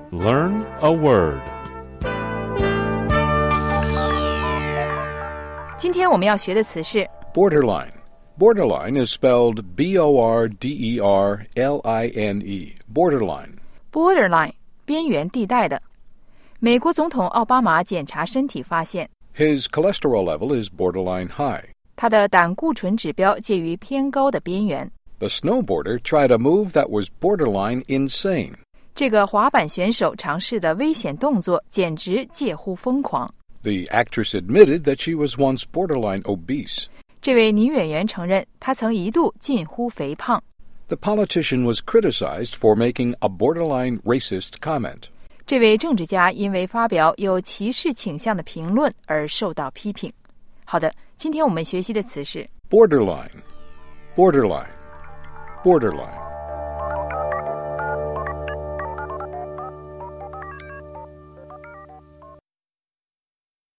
Learn a word. 今天我们要学的词是 Borderline. Borderline is spelled B-O-R-D-E-R-L-I-N-E. Borderline. borderline 边缘地带的。美国总统奥巴马检查身体发现 His cholesterol level is borderline high. 他的胆固醇指标介于偏高的边缘。 The snowboarder tried a move that was borderline insane. 这个滑板选手尝试的危险动作简直介乎疯狂。 The actress admitted that she was once borderline obese. 这位女演员承认她曾一度近乎肥胖。 The politician was criticized for making a borderline racist comment. 这位政治家因为发表有歧视倾向的评论而受到批评。好的，今天我们学习的词是 Borderline. Borderline. Borderline.